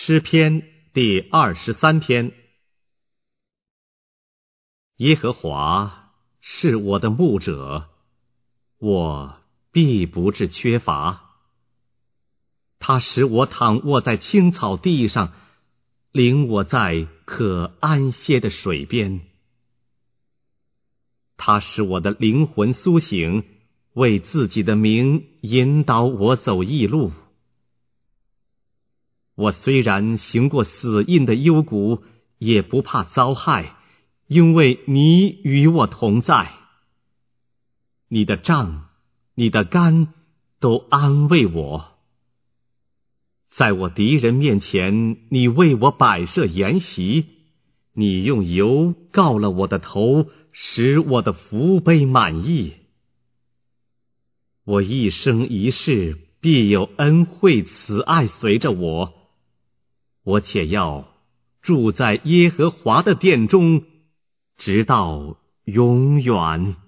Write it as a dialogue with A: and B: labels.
A: 诗篇第23篇。耶和华是我的牧者，我必不致缺乏。他使我躺卧在青草地上，领我在可安歇的水边。他使我的灵魂苏醒，为自己的名引导我走义路。我虽然行过死荫的幽谷，也不怕遭害，因为你与我同在。你的杖，你的竿都安慰我。在我敌人面前，你为我摆设筵席，你用油膏了我的头，使我的福杯满溢。我一生一世必有恩惠慈爱随着我，我且要住在耶和华的殿中，直到永远。